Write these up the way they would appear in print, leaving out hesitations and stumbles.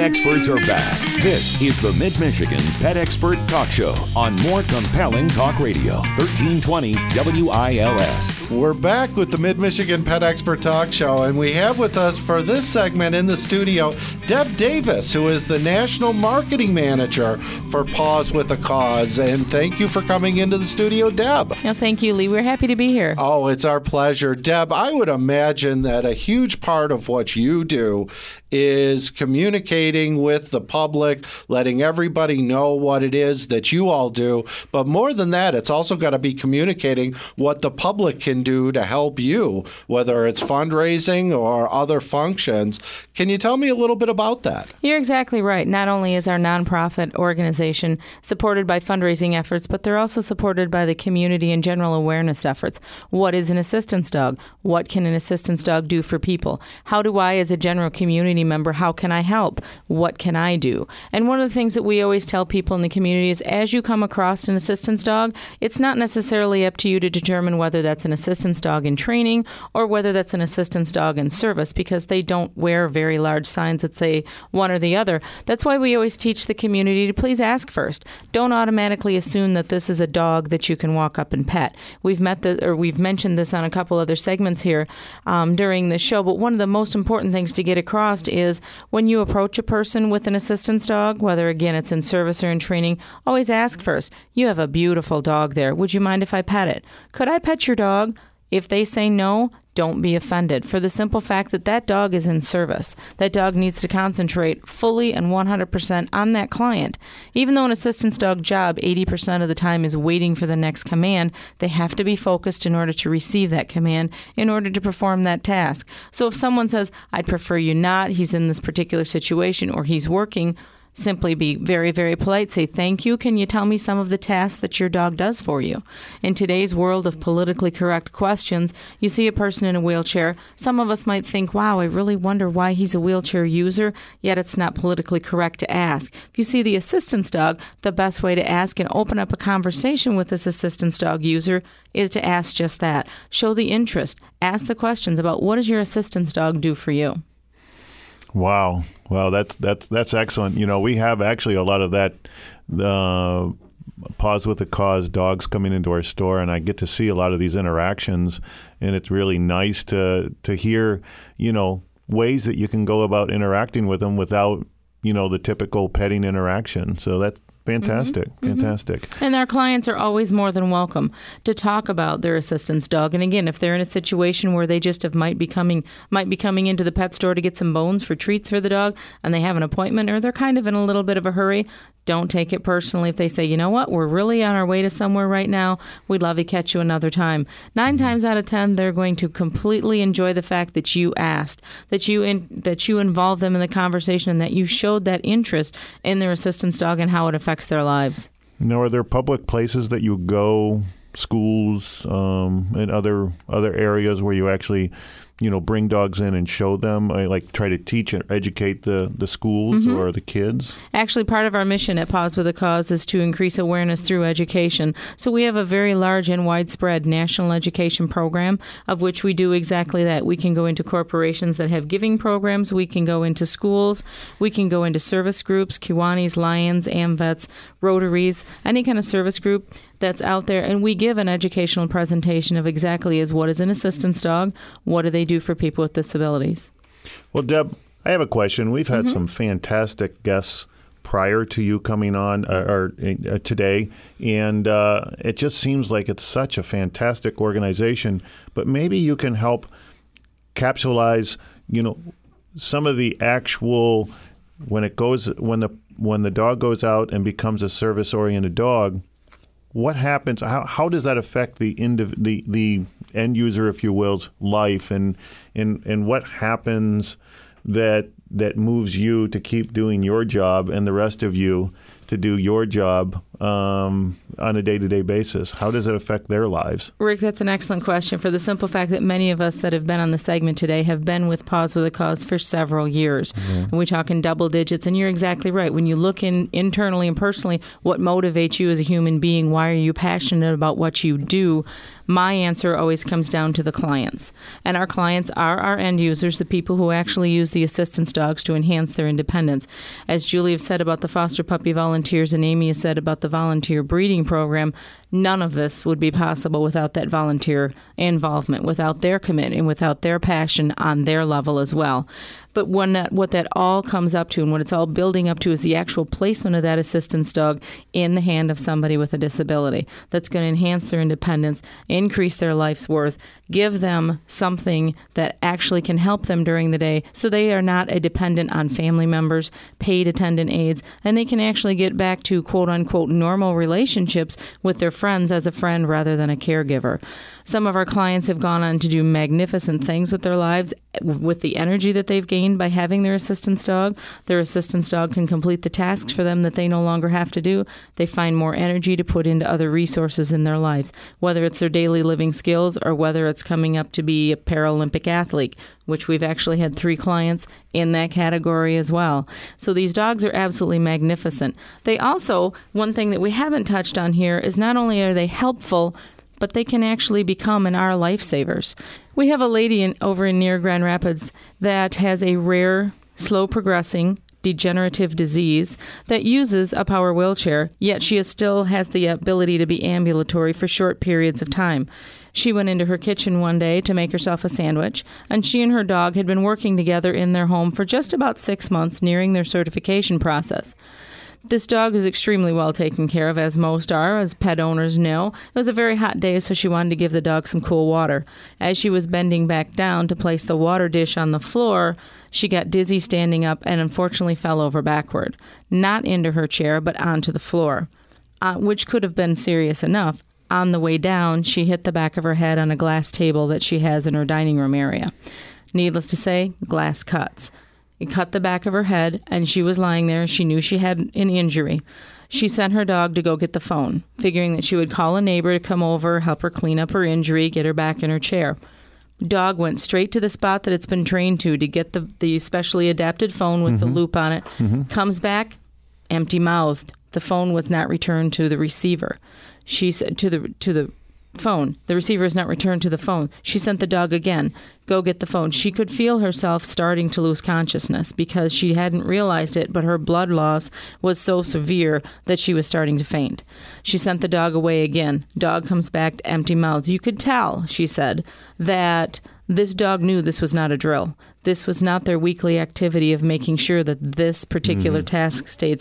experts are back. This is the Mid-Michigan Pet Expert Talk Show on More Compelling Talk Radio, 1320 WILS. We're back with the Mid-Michigan Pet Expert Talk Show, and we have with us for this segment in the studio Deb Davis, who is the National Marketing Manager for Paws with a Cause. And thank you for coming into the studio, Deb. No, thank you, Lee. We're happy to be here. Oh, it's our pleasure. Deb, I would imagine that a huge part of what you do is communicating with the public, letting everybody know what it is that you all do. But more than that, it's also got to be communicating what the public can do to help you, whether it's fundraising or other functions. Can you tell me a little bit about that? You're exactly right. Not only is our nonprofit organization supported by fundraising efforts, but they're also supported by the community and general awareness efforts. What is an assistance dog? What can an assistance dog do for people? How do I, as a general community member, how can I help? What can I do? And one of the things that we always tell people in the community is as you come across an assistance dog, it's not necessarily up to you to determine whether that's an assistance dog in training or whether that's an assistance dog in service, because they don't wear very large signs that say one or the other. That's why we always teach the community to please ask first. Don't automatically assume that this is a dog that you can walk up and pet. We've mentioned this on a couple other segments here during the show, but one of the most important things to get across is when you approach a person with an assistance dog, whether again it's in service or in training, always ask first. You have a beautiful dog there. Would you mind if I pet it? Could I pet your dog? If they say no, don't be offended, for the simple fact that that dog is in service. That dog needs to concentrate fully and 100% on that client. Even though an assistance dog job 80% of the time is waiting for the next command, they have to be focused in order to receive that command, in order to perform that task. So if someone says, I'd prefer you not, he's in this particular situation, or he's working, simply be very, very polite. Say, thank you. Can you tell me some of the tasks that your dog does for you? In today's world of politically correct questions, you see a person in a wheelchair. Some of us might think, wow, I really wonder why he's a wheelchair user, yet it's not politically correct to ask. If you see the assistance dog, the best way to ask and open up a conversation with this assistance dog user is to ask just that. Show the interest. Ask the questions about what does your assistance dog do for you? Wow. Well, that's excellent. You know, we have actually a lot of that Paws with a Cause dogs coming into our store, and I get to see a lot of these interactions, and it's really nice to hear, you know, ways that you can go about interacting with them without, you know, the typical petting interaction. So that's fantastic. Fantastic. And our clients are always more than welcome to talk about their assistance dog. And again, if they're in a situation where they just might be coming into the pet store to get some bones for treats for the dog, and they have an appointment, or they're kind of in a little bit of a hurry, don't take it personally if they say, you know what, we're really on our way to somewhere right now. We'd love to catch you another time. 9 times out of 10, they're going to completely enjoy the fact that you asked, that you involved them in the conversation, and that you showed that interest in their assistance dog and how it affects their lives. Now, are there public places that you go, schools, and other areas where you actually, you know, bring dogs in and show them, like try to teach and educate the schools or the kids? Actually, part of our mission at Paws with a Cause is to increase awareness through education. So we have a very large and widespread national education program, of which we do exactly that. We can go into corporations that have giving programs. We can go into schools. We can go into service groups, Kiwanis, Lions, AMVETS, Rotaries, any kind of service group that's out there, and we give an educational presentation of exactly what is an assistance dog, what do they do for people with disabilities. Well, Deb, I have a question. We've had some fantastic guests prior to you coming on today, and it just seems like it's such a fantastic organization, but maybe you can help capsulize, you know, some of the actual, when the dog goes out and becomes a service-oriented dog, what happens? How does that affect the end user, if you will's life, and what happens that moves you to keep doing your job and the rest of you to do your job on a day-to-day basis? How does it affect their lives? Rick, that's an excellent question, for the simple fact that many of us that have been on the segment today have been with Paws with a Cause for several years. And we talk in double digits, and you're exactly right. When you look internally and personally, what motivates you as a human being, why are you passionate about what you do, my answer always comes down to the clients. And our clients are our end users, the people who actually use the assistance dogs to enhance their independence. As Julie has said about the foster puppy volunteers and Amy has said about the volunteer breeding program, none of this would be possible without that volunteer involvement, without their commitment, and without their passion on their level as well. But what that all comes up to and what it's all building up to is the actual placement of that assistance dog in the hand of somebody with a disability that's going to enhance their independence, increase their life's worth, give them something that actually can help them during the day so they are not a dependent on family members, paid attendant aides, and they can actually get back to quote-unquote normal relationships with their friends as a friend rather than a caregiver. Some of our clients have gone on to do magnificent things with their lives with the energy that they've gained by having their assistance dog. Their assistance dog can complete the tasks for them that they no longer have to do. They find more energy to put into other resources in their lives, whether it's their daily living skills or whether it's coming up to be a Paralympic athlete, which we've actually had 3 clients in that category as well. So these dogs are absolutely magnificent. They also, one thing that we haven't touched on here is not only are they helpful, but they can actually become and are lifesavers. We have a lady over in near Grand Rapids that has a rare, slow-progressing degenerative disease that uses a power wheelchair, yet she still has the ability to be ambulatory for short periods of time. She went into her kitchen one day to make herself a sandwich, and she and her dog had been working together in their home for just about 6 months, nearing their certification process. This dog is extremely well taken care of, as most are, as pet owners know. It was a very hot day, so she wanted to give the dog some cool water. As she was bending back down to place the water dish on the floor, she got dizzy standing up and unfortunately fell over backward. Not into her chair, but onto the floor, which could have been serious enough. On the way down, she hit the back of her head on a glass table that she has in her dining room area. Needless to say, glass cuts. It cut the back of her head, and she was lying there. She knew she had an injury. She sent her dog to go get the phone, figuring that she would call a neighbor to come over, help her clean up her injury, get her back in her chair. Dog went straight to the spot that it's been trained to get the specially adapted phone with the loop on it. Comes back, empty-mouthed. The phone was not returned to the receiver. She said to the phone. The receiver is not returned to the phone. She sent the dog again. Go get the phone. She could feel herself starting to lose consciousness because she hadn't realized it, but her blood loss was so severe that she was starting to faint. She sent the dog away again. Dog comes back empty-mouthed. You could tell, she said, that this dog knew this was not a drill. This was not their weekly activity of making sure that this particular task stayed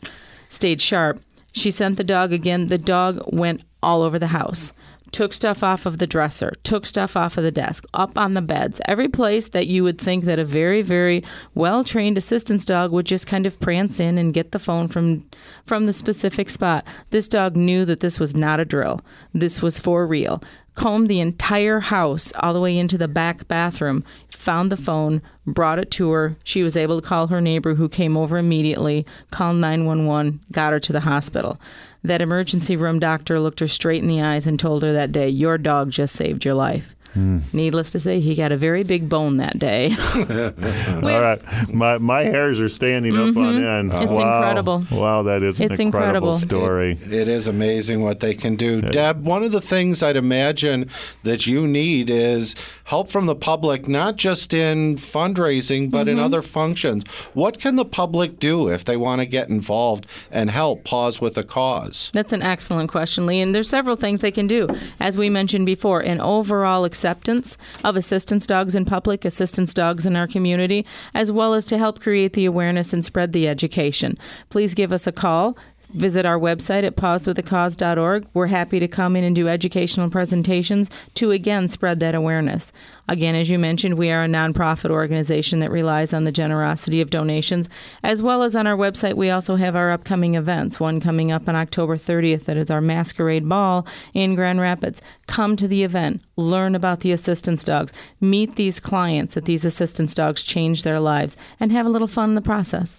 sharp. She sent the dog again. The dog went all over the house. Took stuff off of the dresser, took stuff off of the desk, up on the beds, every place that you would think that a very, very well-trained assistance dog would just kind of prance in and get the phone from the specific spot. This dog knew that this was not a drill. This was for real. Combed the entire house all the way into the back bathroom, found the phone, brought it to her. She was able to call her neighbor, who came over immediately, called 911, got her to the hospital. That emergency room doctor looked her straight in the eyes and told her that day, "Your dog just saved your life." Needless to say, he got a very big bone that day. All right. My hairs are standing up on end. It's incredible. Wow, that is an incredible story. It is amazing what they can do. Deb, one of the things I'd imagine that you need is help from the public, not just in fundraising, but in other functions. What can the public do if they want to get involved and help Paws with a Cause? That's an excellent question, Lee. And there's several things they can do. As we mentioned before, an overall acceptance of assistance dogs in public, assistance dogs in our community, as well as to help create the awareness and spread the education. Please give us a call. Visit our website at pawswithacause.org. We're happy to come in and do educational presentations to, again, spread that awareness. Again, as you mentioned, we are a nonprofit organization that relies on the generosity of donations. As well as on our website, we also have our upcoming events. One coming up on October 30th, that is our Masquerade Ball in Grand Rapids. Come to the event. Learn about the assistance dogs. Meet these clients that these assistance dogs change their lives. And have a little fun in the process.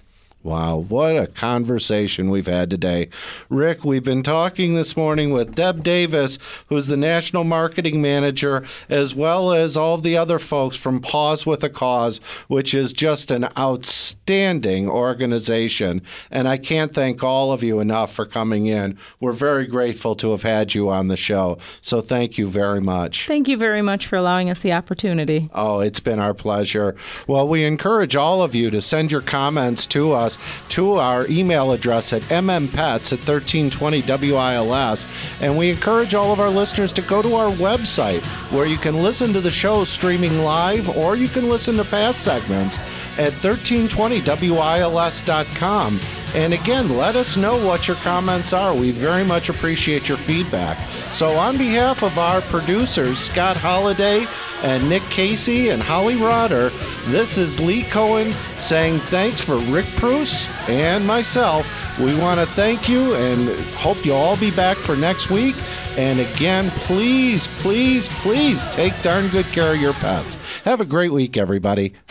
Wow, what a conversation we've had today. Rick, we've been talking this morning with Deb Davis, who's the National Marketing Manager, as well as all the other folks from Pause with a Cause, which is just an outstanding organization. And I can't thank all of you enough for coming in. We're very grateful to have had you on the show. So thank you very much. Thank you very much for allowing us the opportunity. Oh, it's been our pleasure. Well, we encourage all of you to send your comments to us to our email address at mmpets@1320WILS. And we encourage all of our listeners to go to our website where you can listen to the show streaming live, or you can listen to past segments at 1320WILS.com. And again, let us know what your comments are. We very much appreciate your feedback. So on behalf of our producers, Scott Holliday and Nick Casey and Holly Rotter, this is Lee Cohen saying thanks for Rick Preuss and myself. We want to thank you and hope you'll all be back for next week. And again, please, please, please take darn good care of your pets. Have a great week, everybody.